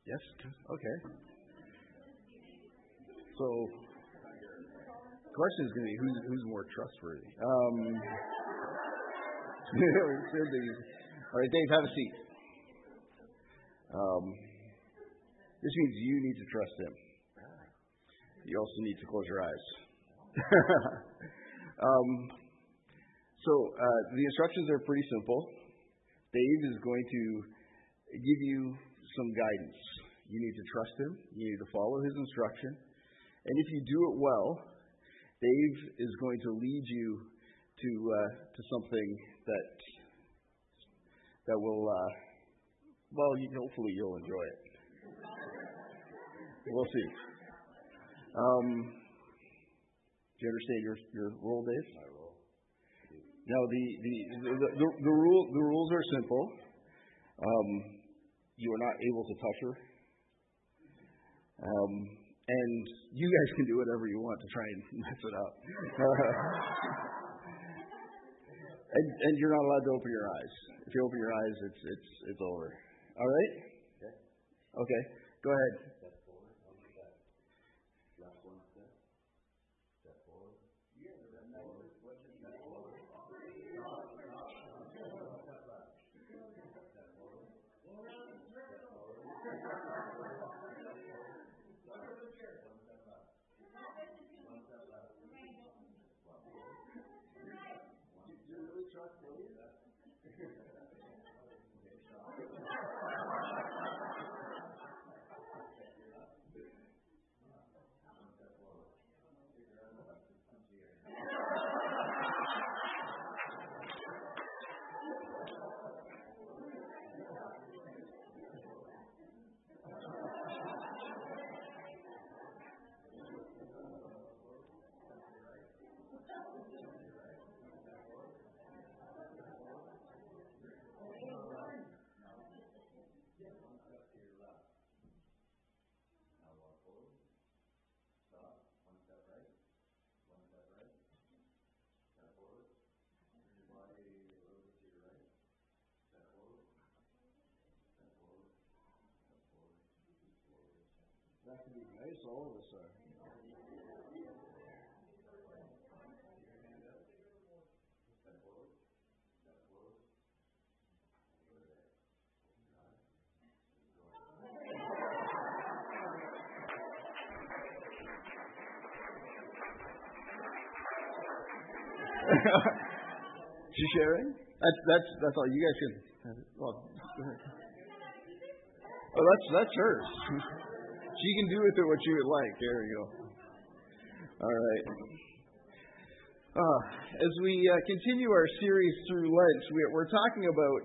Yes? Okay. So, the question is going to be who's more trustworthy? All right, Dave, have a seat. This means you need to trust him. You also need to close your eyes. The instructions are pretty simple. Dave is going to give you some guidance. You need to trust him. You need to follow his instruction. And if you do it well, Dave is going to lead you to something that will, hopefully you'll enjoy it. We'll see. Do you understand your role, Dave? My role. Now, the rules are simple. You are not able to touch her. And you guys can do whatever you want to try and mess it up. and you're not allowed to open your eyes. If you open your eyes, it's over. All right? Okay. Go ahead. Step forward, on the step. Left one step. Step forward. Step forward. Step forward. That could be nice, all of us are. She's sharing? That's all. You guys can. Well, go ahead. Oh, that's hers. She can do with it what she would like. There you go. All right. As we continue our series through Lent, we're talking about,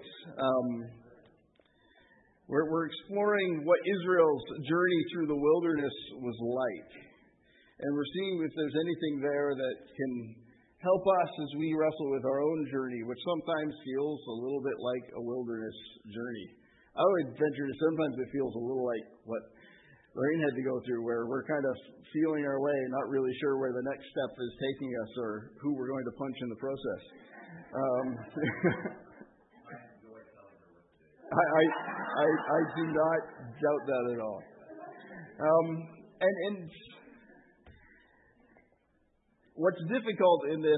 we're exploring what Israel's journey through the wilderness was like. And we're seeing if there's anything there that can help us as we wrestle with our own journey, which sometimes feels a little bit like a wilderness journey. I would venture to sometimes it feels a little like what Lorraine had to go through, where we're kind of feeling our way, not really sure where the next step is taking us or who we're going to punch in the process. I do not doubt that at all. And what's difficult in this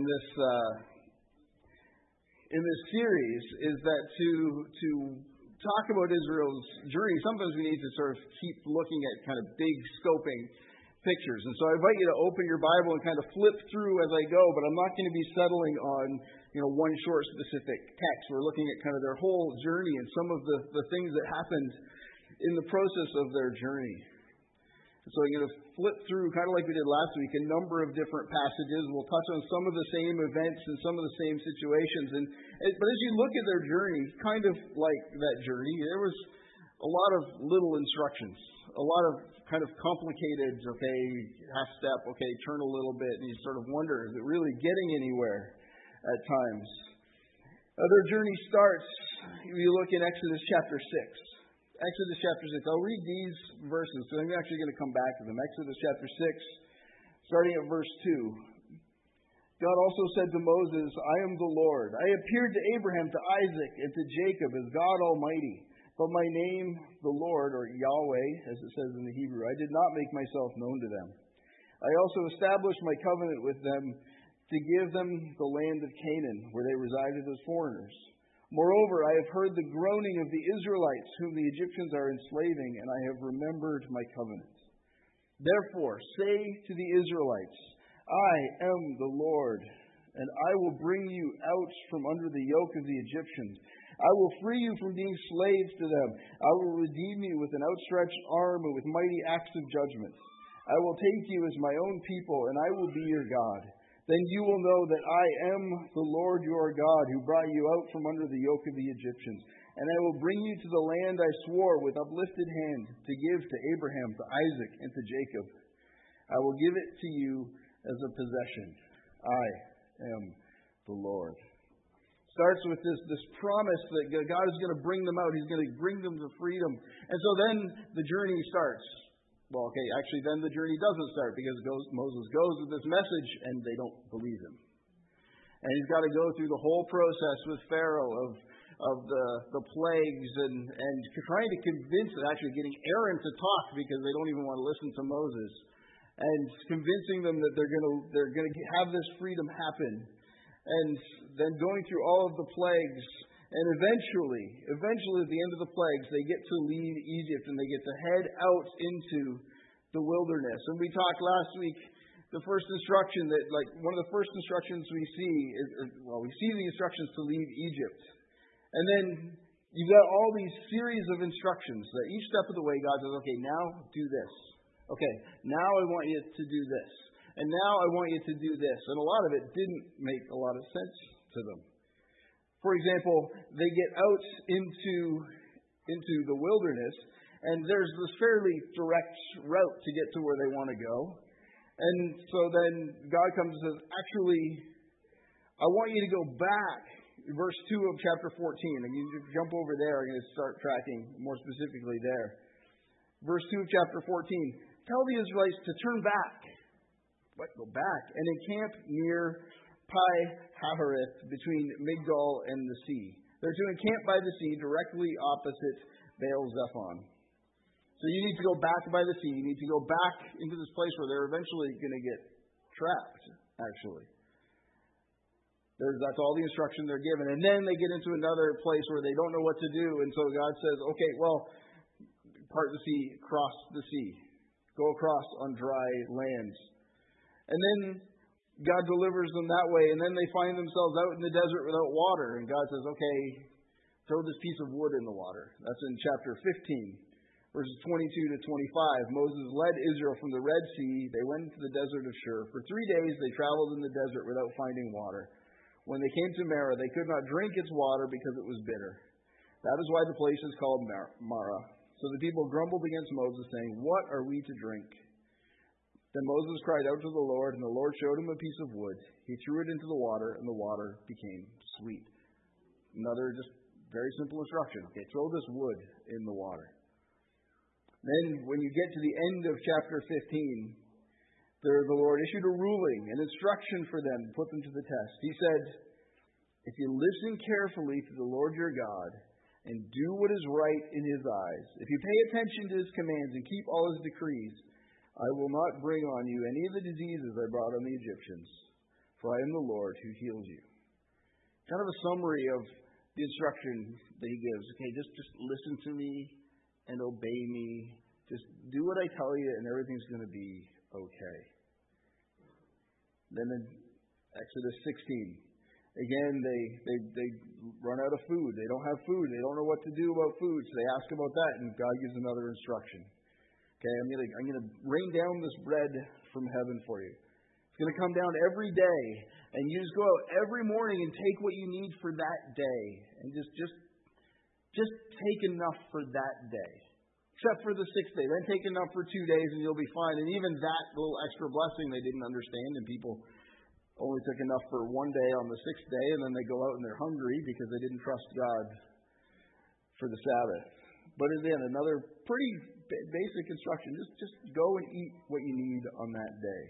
series is that to talk about Israel's journey, sometimes we need to sort of keep looking at kind of big scoping pictures. And so I invite you to open your Bible and kind of flip through as I go, but I'm not going to be settling on, one short specific text. We're looking at kind of their whole journey and some of the things that happened in the process of their journey. So I'm going to flip through, kind of like we did last week, a number of different passages. We'll touch on some of the same events and some of the same situations. But as you look at their journey, kind of like that journey, there was a lot of little instructions, a lot of kind of complicated, half step, turn a little bit, and you sort of wonder, is it really getting anywhere at times? Their journey starts, you look in Exodus chapter 6. Exodus chapter 6. I'll read these verses, so I'm actually going to come back to them. Exodus chapter 6, starting at verse 2. God also said to Moses, I am the Lord. I appeared to Abraham, to Isaac, and to Jacob as God Almighty. But my name, the Lord, or Yahweh, as it says in the Hebrew, I did not make myself known to them. I also established my covenant with them to give them the land of Canaan, where they resided as foreigners. Moreover, I have heard the groaning of the Israelites, whom the Egyptians are enslaving, and I have remembered my covenant. Therefore, say to the Israelites, I am the Lord, and I will bring you out from under the yoke of the Egyptians. I will free you from being slaves to them. I will redeem you with an outstretched arm and with mighty acts of judgment. I will take you as my own people, and I will be your God. Then you will know that I am the Lord your God, who brought you out from under the yoke of the Egyptians. And I will bring you to the land I swore with uplifted hand to give to Abraham, to Isaac, and to Jacob. I will give it to you as a possession. I am the Lord. Starts with this promise that God is going to bring them out. He's going to bring them to freedom. And so then the journey starts. Well, okay, actually then the journey doesn't start because Moses goes with this message and they don't believe him. And he's got to go through the whole process with Pharaoh of the plagues and trying to convince, actually getting Aaron to talk because they don't even want to listen to Moses, and convincing them that they're going to have this freedom happen. And then going through all of the plagues, and eventually at the end of the plagues, they get to leave Egypt and they get to head out into the wilderness. And we talked last week, the first instruction that, one of the first instructions we see is, we see the instructions to leave Egypt. And then you've got all these series of instructions that each step of the way God says, okay, now do this. Okay, now I want you to do this. And now I want you to do this. And a lot of it didn't make a lot of sense to them. For example, they get out into the wilderness, and there's this fairly direct route to get to where they want to go. And so then God comes and says, actually, I want you to go back. Verse 2 of chapter 14. And you jump over there, I'm going to start tracking more specifically there. Verse 2 of chapter 14. Tell the Israelites to turn back. What? Go back. And encamp near Pi-Hahiroth between Migdol and the sea. They're to encamp by the sea directly opposite Baal-Zephon. So you need to go back by the sea. You need to go back into this place where they're eventually going to get trapped, actually. That's all the instruction they're given. And then they get into another place where they don't know what to do. And so God says, okay, well, part the sea, cross the sea. Go across on dry lands. And then God delivers them that way. And then they find themselves out in the desert without water. And God says, okay, throw this piece of wood in the water. That's in chapter 15. Verses 22 to 25, Moses led Israel from the Red Sea. They went into the desert of Shur. For 3 days they traveled in the desert without finding water. When they came to Marah, they could not drink its water because it was bitter. That is why the place is called Marah. So the people grumbled against Moses, saying, "What are we to drink?" Then Moses cried out to the Lord, and the Lord showed him a piece of wood. He threw it into the water, and the water became sweet. Another just very simple instruction. Okay, throw this wood in the water. Then, when you get to the end of chapter 15, the Lord issued a ruling, an instruction for them to put them to the test. He said, if you listen carefully to the Lord your God and do what is right in his eyes, if you pay attention to his commands and keep all his decrees, I will not bring on you any of the diseases I brought on the Egyptians, for I am the Lord who heals you. Kind of a summary of the instruction that he gives. Okay, just listen to me and obey me. Just do what I tell you and everything's going to be okay. Then in Exodus 16, again, they run out of food. They don't have food. They don't know what to do about food. So they ask about that, and God gives another instruction. Okay, I'm going to rain down this bread from heaven for you. It's going to come down every day, and you just go out every morning and take what you need for that day, and just take enough for that day. Except for the 6th day. Then take enough for 2 days and you'll be fine. And even that little extra blessing they didn't understand, and people only took enough for 1 day on the 6th day, and then they go out and they're hungry because they didn't trust God for the Sabbath. But again, another pretty basic instruction. Just go and eat what you need on that day.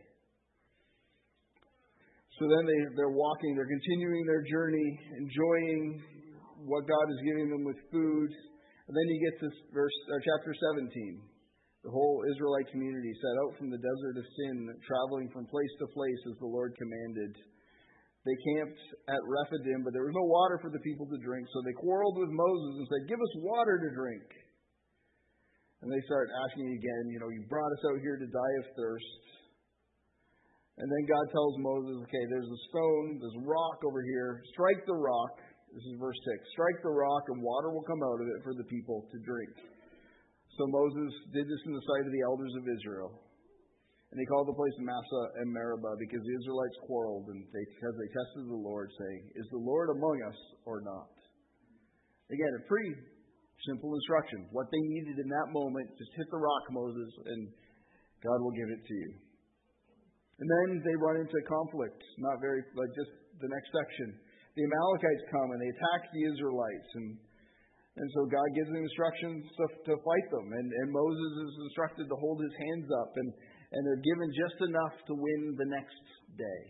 So then they're walking, they're continuing their journey, enjoying what God is giving them with food. And then you get to chapter 17. The whole Israelite community set out from the desert of Sin, traveling from place to place as the Lord commanded. They camped at Rephidim, but there was no water for the people to drink, so they quarreled with Moses and said, "Give us water to drink." And they start asking again, "You brought us out here to die of thirst." And then God tells Moses, "Okay, there's a stone, there's a rock over here. Strike the rock." This is verse 6. "Strike the rock and water will come out of it for the people to drink." So Moses did this in the sight of the elders of Israel. And he called the place Massah and Meribah because the Israelites quarreled because they tested the Lord, saying, "Is the Lord among us or not?" Again, a pretty simple instruction. What they needed in that moment, just hit the rock, Moses, and God will give it to you. And then they run into conflict, just the next section. The Amalekites come and they attack the Israelites, and so God gives them instructions to fight them, and Moses is instructed to hold his hands up, and they're given just enough to win the next day.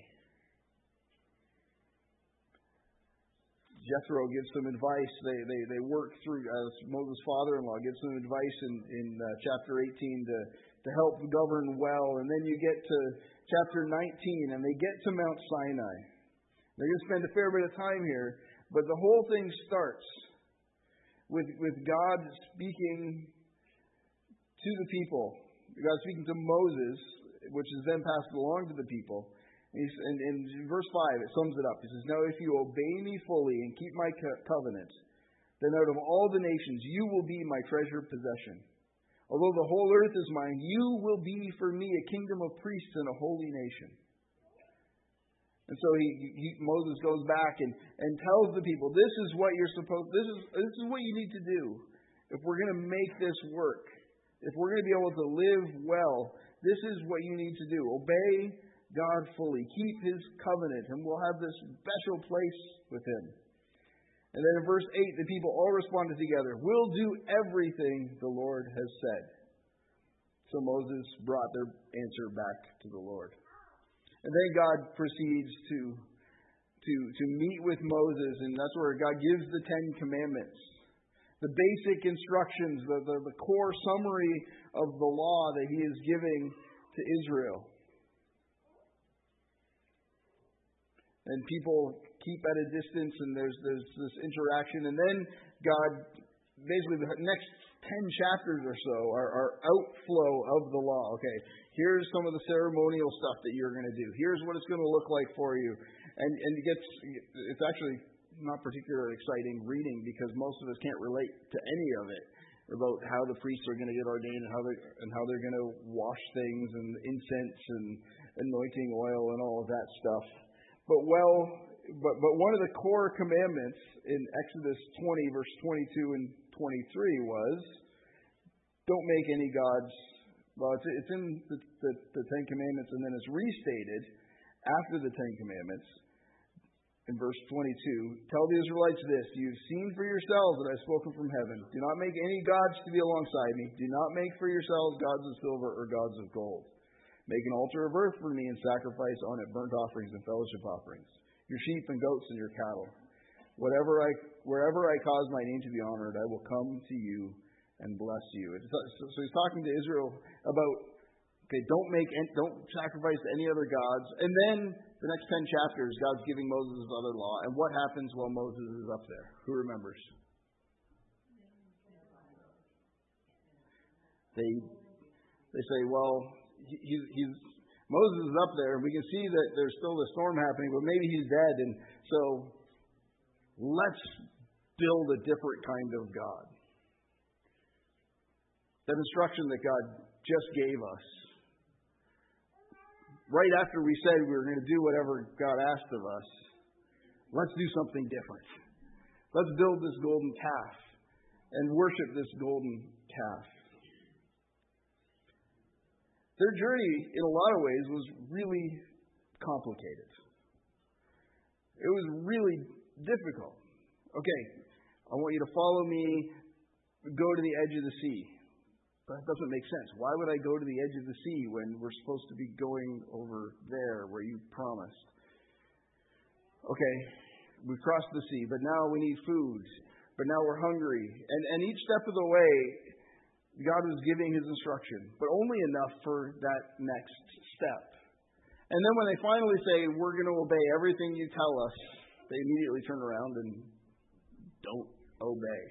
Jethro gives some advice. They work through, as Moses' father-in-law gives some advice in chapter 18 to help govern well. And then you get to chapter 19, and they get to Mount Sinai. They're going to spend a fair bit of time here, but the whole thing starts with God speaking to the people. God speaking to Moses, which is then passed along to the people. And in verse 5, it sums it up. He says, "Now if you obey me fully and keep my covenant, then out of all the nations you will be my treasured possession. Although the whole earth is mine, you will be for me a kingdom of priests and a holy nation." And so Moses goes back and tells the people, this is what you need to do if we're going to make this work. If we're going to be able to live well, this is what you need to do. Obey God fully. Keep His covenant, and we'll have this special place with Him. And then in verse 8, the people all responded together, "We'll do everything the Lord has said." So Moses brought their answer back to the Lord. And then God proceeds to meet with Moses, and that's where God gives the Ten Commandments. The basic instructions, the core summary of the law that He is giving to Israel. And people keep at a distance, and there's this interaction. And then God, basically the next 10 chapters or so are outflow of the law. Okay, here's some of the ceremonial stuff that you're going to do. Here's what it's going to look like for you. And it's actually not particularly exciting reading because most of us can't relate to any of it, about how the priests are going to get ordained and how they're going to wash things and incense and anointing oil and all of that stuff. But one of the core commandments in Exodus 20, verse 22 and 23 was, don't make any gods. Well, it's in the Ten Commandments, and then it's restated after the Ten Commandments in verse 22. "Tell the Israelites this, you've seen for yourselves that I've spoken from heaven. Do not make any gods to be alongside me. Do not make for yourselves gods of silver or gods of gold. Make an altar of earth for me and sacrifice on it burnt offerings and fellowship offerings, your sheep and goats and your cattle. Wherever I cause my name to be honored, I will come to you and bless you." So he's talking to Israel about, okay, don't sacrifice to any other gods. And then the next 10 chapters, God's giving Moses his other law. And what happens while Moses is up there? Who remembers? They say, well, Moses is up there, and we can see that there's still a storm happening, but maybe he's dead, and so let's build a different kind of God. That instruction that God just gave us, right after we said we were going to do whatever God asked of us, let's do something different. Let's build this golden calf and worship this golden calf. Their journey, in a lot of ways, was really complicated. It was really difficult. Okay, I want you to follow me, go to the edge of the sea. That doesn't make sense. Why would I go to the edge of the sea when we're supposed to be going over there where you promised? Okay, we've crossed the sea, but now we need food. but now we're hungry. And each step of the way, God was giving his instruction, but only enough for that next step. And then when they finally say, we're going to obey everything you tell us, they immediately turn around and don't obey.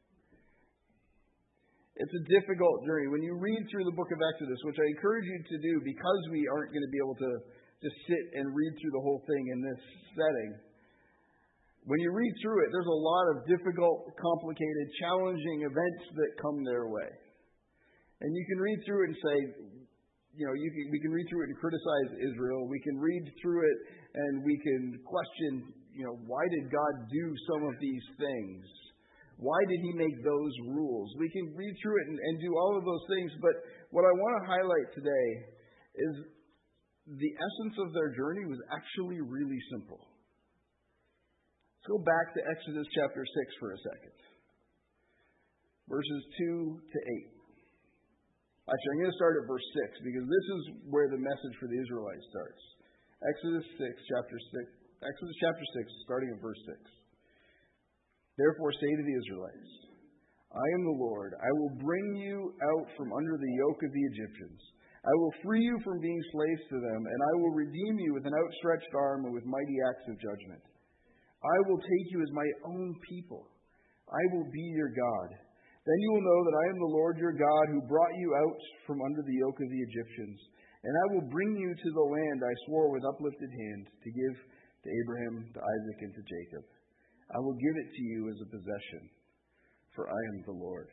It's a difficult journey. When you read through the book of Exodus, which I encourage you to do because we aren't going to be able to just sit and read through the whole thing in this setting, when you read through it, there's a lot of difficult, complicated, challenging events that come their way. And you can read through it and say, we can read through it and criticize Israel. We can read through it and we can question, why did God do some of these things? Why did he make those rules? We can read through it and do all of those things. But what I want to highlight today is the essence of their journey was actually really simple. Let's go back to Exodus chapter 6 for a second. Verses 2 to 8. Actually, I'm going to start at verse 6 because this is where the message for the Israelites starts. Exodus chapter 6, starting at verse 6. Therefore say to the Israelites, I am the Lord. I will bring you out from under the yoke of the Egyptians. I will free you from being slaves to them, and I will redeem you with an outstretched arm and with mighty acts of judgment. I will take you as my own people. I will be your God. Then you will know that I am the Lord your God who brought you out from under the yoke of the Egyptians. And I will bring you to the land I swore with uplifted hand to give to Abraham, to Isaac, and to Jacob. I will give it to you as a possession, for I am the Lord.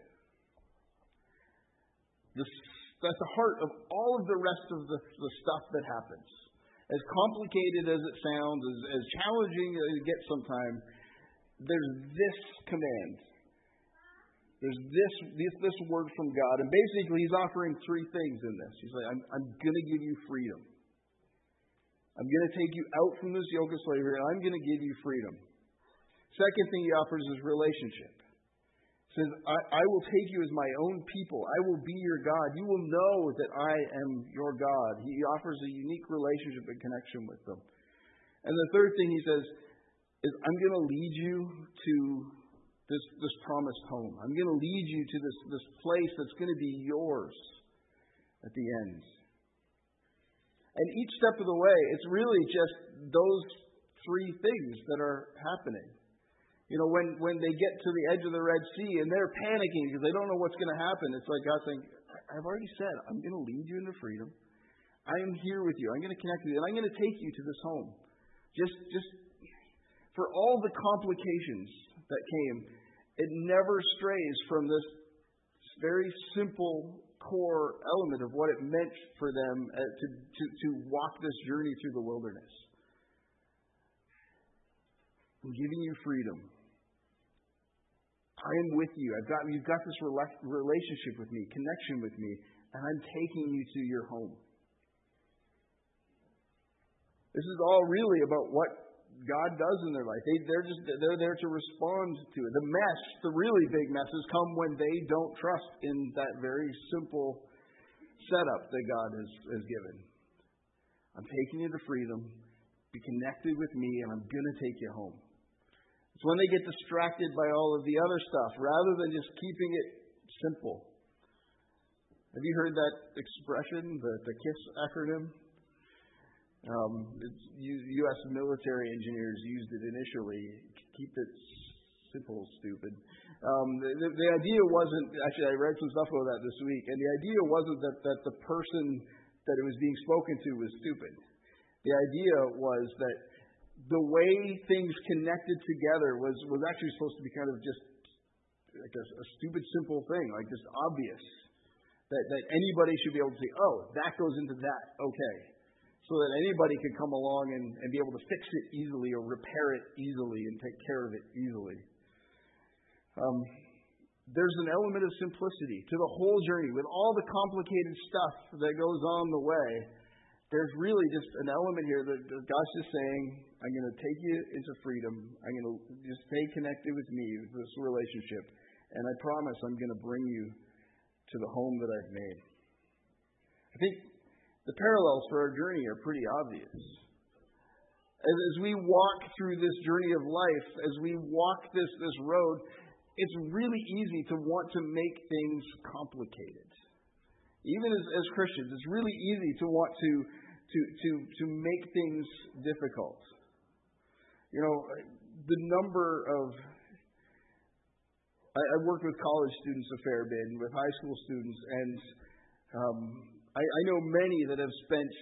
That's the heart of all of the rest of the stuff that happens. As complicated as it sounds, as challenging as it gets sometimes, there's this command. There's this word from God. And basically, he's offering three things in this. He's like, I'm going to give you freedom. I'm going to take you out from this yoke of slavery, and I'm going to give you freedom. Second thing he offers is relationship. He says, I will take you as my own people. I will be your God. You will know that I am your God. He offers a unique relationship and connection with them. And the third thing he says is, I'm going to lead you to this promised home. I'm going to lead you to this place that's going to be yours at the end. And each step of the way, it's really just those three things that are happening. When they get to the edge of the Red Sea and they're panicking because they don't know what's going to happen, it's like God saying, I've already said, I'm going to lead you into freedom. I am here with you. I'm going to connect with you. And I'm going to take you to this home. Just for all the complications that came, it never strays from this very simple core element of what it meant for them to walk this journey through the wilderness. I'm giving you freedom. I am with you. You've got this relationship with me, connection with me, and I'm taking you to your home. This is all really about what God does in their life. They're there to respond to it. The really big messes come when they don't trust in that very simple setup that God has given. I'm taking you to freedom. Be connected with me, and I'm going to take you home. It's when they get distracted by all of the other stuff, rather than just keeping it simple. Have you heard that expression, the KISS acronym? U.S. military engineers used it initially. Keep it simple, stupid. The idea wasn't, actually I read some stuff about that this week, and the idea wasn't that the person that it was being spoken to was stupid. The idea was that the way things connected together was actually supposed to be kind of just like a stupid, simple thing, like just obvious. That anybody should be able to see, oh, that goes into that, okay. So that anybody could come along and be able to fix it easily or repair it easily and take care of it easily. There's an element of simplicity to the whole journey. With all the complicated stuff that goes on the way, there's really just an element here that God's just saying, I'm going to take you into freedom. I'm going to just stay connected with me, with this relationship. And I promise I'm going to bring you to the home that I've made. I think the parallels for our journey are pretty obvious. As we walk through this journey of life, as we walk this road, it's really easy to want to make things complicated. Even as Christians, it's really easy to want to make things difficult. You know, the number of... I worked with college students a fair bit and with high school students, and I know many that have spent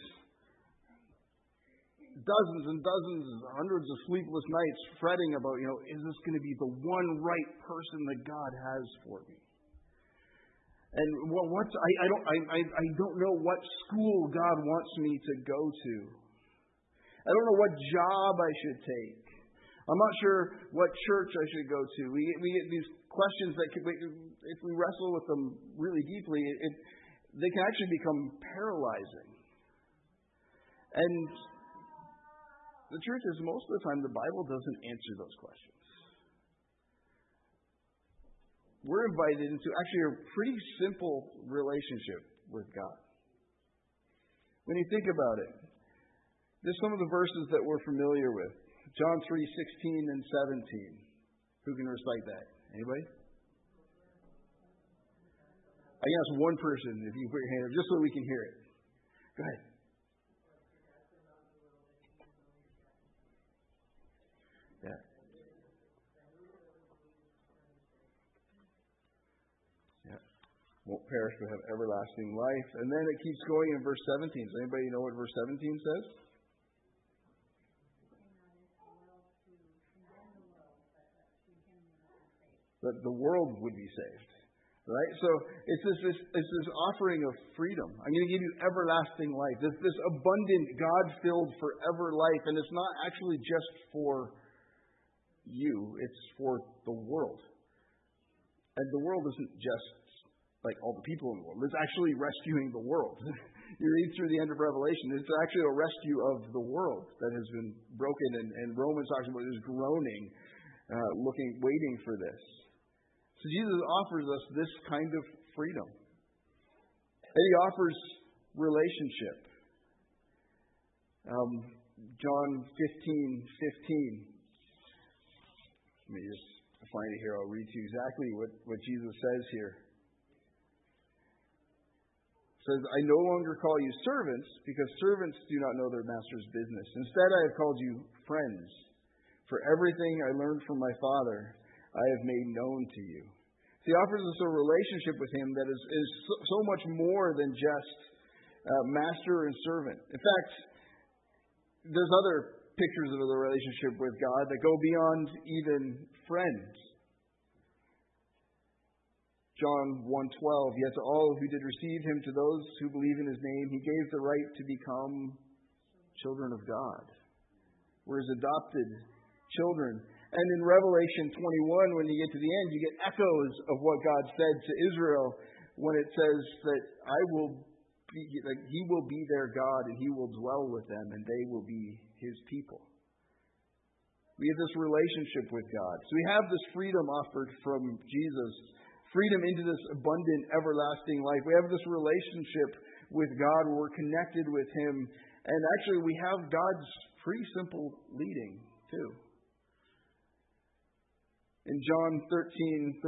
dozens and dozens, hundreds of sleepless nights fretting about, is this going to be the one right person that God has for me? And I don't know what school God wants me to go to. I don't know what job I should take. I'm not sure what church I should go to. We get these questions that, if we wrestle with them really deeply, they can actually become paralyzing. And the truth is, most of the time, the Bible doesn't answer those questions. We're invited into actually a pretty simple relationship with God. When you think about it, there's some of the verses that we're familiar with. John 3:16 and 17. Who can recite that? Anybody? I can ask one person if you put your hand up, just so we can hear it. Go ahead. Yeah. Yeah. Won't perish but have everlasting life. And then it keeps going in verse 17. Does anybody know what verse 17 says? That the world would be saved. Right? So it's this offering of freedom. I'm going to give you everlasting life. This abundant, God-filled forever life. And it's not actually just for you. It's for the world. And the world isn't just like all the people in the world. It's actually rescuing the world. You read through the end of Revelation. It's actually a rescue of the world that has been broken. And Romans talks about this groaning, waiting for this. So Jesus offers us this kind of freedom. And He offers relationship. John 15:15. Let me just find it here. I'll read to you exactly what Jesus says here. It says, I no longer call you servants, because servants do not know their master's business. Instead, I have called you friends. For everything I learned from my Father, I have made known to you. He offers us a relationship with Him that is so much more than just master and servant. In fact, there's other pictures of the relationship with God that go beyond even friends. John 1:12, yet to all who did receive Him, to those who believe in His name, He gave the right to become children of God. We're His adopted children. And in Revelation 21, when you get to the end, you get echoes of what God said to Israel when it says that He will be their God and He will dwell with them and they will be His people. We have this relationship with God. So we have this freedom offered from Jesus, freedom into this abundant, everlasting life. We have this relationship with God where we're connected with Him. And actually, we have God's pretty simple leading, too. In John 13:34,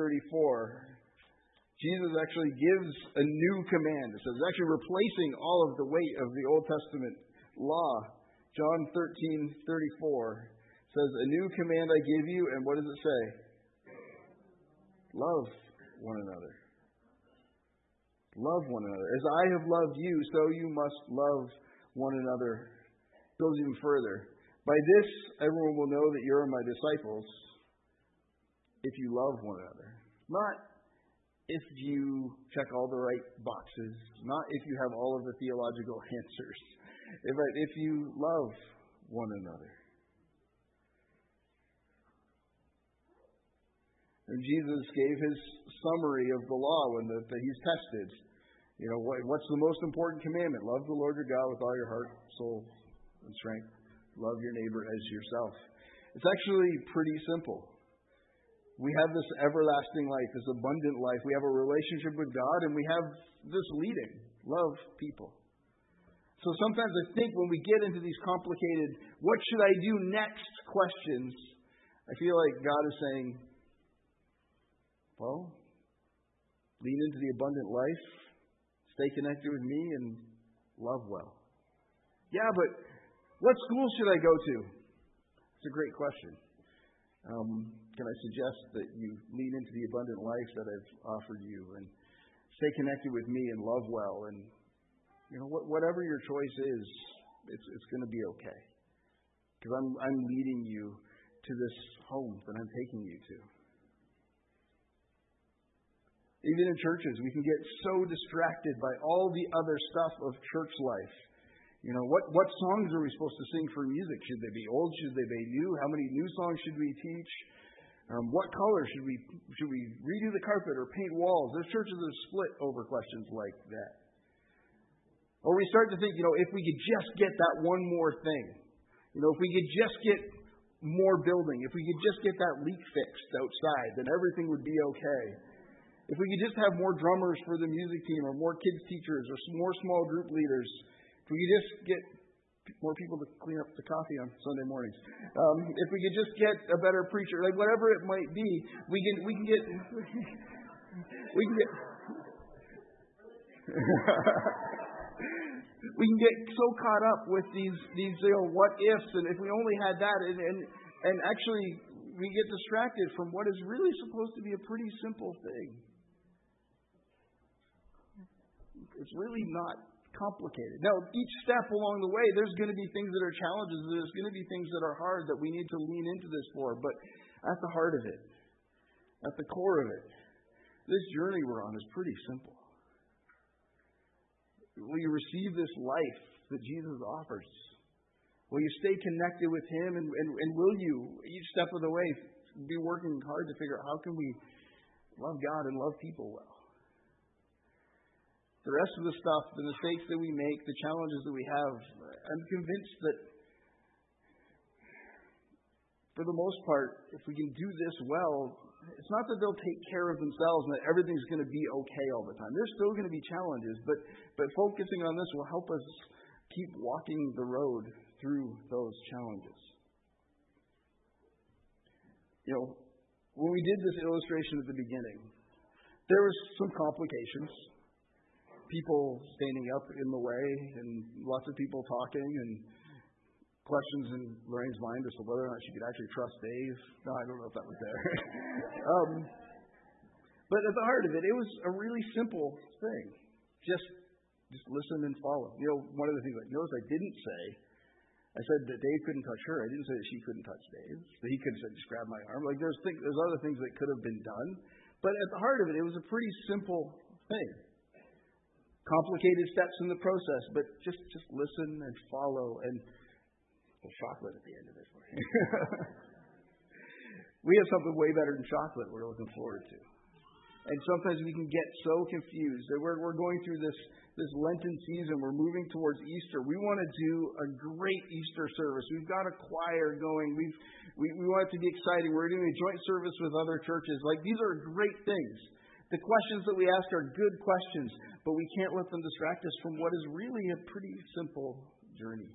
Jesus actually gives a new command. It says, actually replacing all of the weight of the Old Testament law. John 13:34 says, a new command I give you, and what does it say? Love one another. Love one another. As I have loved you, so you must love one another. It goes even further. By this, everyone will know that you are my disciples, if you love one another. Not if you check all the right boxes. Not if you have all of the theological answers. But if you love one another. And Jesus gave His summary of the law when He's tested. What's the most important commandment? Love the Lord your God with all your heart, soul, and strength. Love your neighbor as yourself. It's actually pretty simple. We have this everlasting life, this abundant life. We have a relationship with God, and we have this leading. Love people. So sometimes I think when we get into these complicated, what should I do next questions, I feel like God is saying, Well, lean into the abundant life, stay connected with me, and love well. Yeah, but what school should I go to? It's a great question. Can I suggest that you lean into the abundant life that I've offered you and stay connected with me and love well? And, whatever your choice is, it's going to be okay. Because I'm leading you to this home that I'm taking you to. Even in churches, we can get so distracted by all the other stuff of church life. What songs are we supposed to sing for music? Should they be old? Should they be new? How many new songs should we teach? What color should we redo the carpet or paint walls? There's churches that are split over questions like that. Or we start to think, if we could just get that one more thing, if we could just get more building, if we could just get that leak fixed outside, then everything would be okay. If we could just have more drummers for the music team or more kids teachers or more small group leaders, if we could just get more people to clean up the coffee on Sunday mornings, if we could just get a better preacher, like whatever it might be, we can get we can get so caught up with these what ifs, and if we only had that, and actually we get distracted from what is really supposed to be a pretty simple thing. It's really not complicated. Now, each step along the way, there's going to be things that are challenges. There's going to be things that are hard that we need to lean into this for. But at the heart of it, at the core of it, this journey we're on is pretty simple. Will you receive this life that Jesus offers? Will you stay connected with Him? And will you, each step of the way, be working hard to figure out how can we love God and love people well? The rest of the stuff, the mistakes that we make, the challenges that we have, I'm convinced that for the most part, if we can do this well, it's not that they'll take care of themselves and that everything's going to be okay all the time. There's still going to be challenges, but focusing on this will help us keep walking the road through those challenges. When we did this illustration at the beginning, there was some complications. People standing up in the way and lots of people talking and questions in Lorraine's mind as to whether or not she could actually trust Dave. No, I don't know if that was there. But at the heart of it, it was a really simple thing. Just listen and follow. One of the things notice I didn't say, I said that Dave couldn't touch her. I didn't say that she couldn't touch Dave. That he could have said, just grab my arm. There's other things that could have been done. But at the heart of it was a pretty simple thing. Complicated steps in the process, but just listen and follow, and there's chocolate at the end of it for you. We have something way better than chocolate we're looking forward to. And sometimes we can get so confused that we're going through this Lenten season. We're moving towards Easter. We want to do a great Easter service. We've got a choir going. We want it to be exciting. We're doing a joint service with other churches. These are great things. The questions that we ask are good questions, but we can't let them distract us from what is really a pretty simple journey.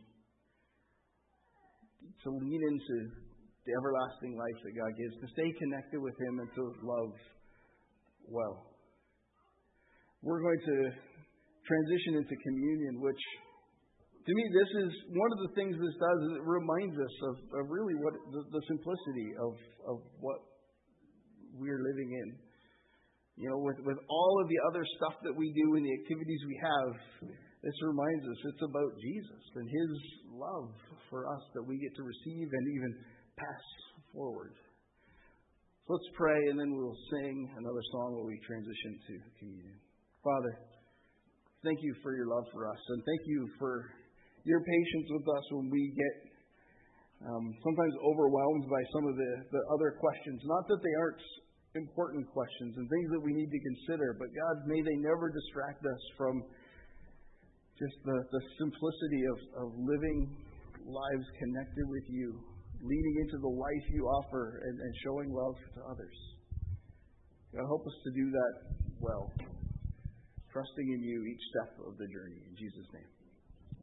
To lean into the everlasting life that God gives, to stay connected with Him and to love well. We're going to transition into communion, which to me this is one of the things this does is it reminds us of really what the simplicity of what we're living in. With all of the other stuff that we do and the activities we have, this reminds us it's about Jesus and His love for us that we get to receive and even pass forward. So let's pray, and then we'll sing another song while we transition to communion. Father, thank you for your love for us, and thank you for your patience with us when we get sometimes overwhelmed by some of the other questions. Not that they aren't important questions and things that we need to consider, but God, may they never distract us from just the simplicity of living lives connected with you, leaning into the life you offer and showing love to others. God, help us to do that well, trusting in you each step of the journey. In Jesus' name.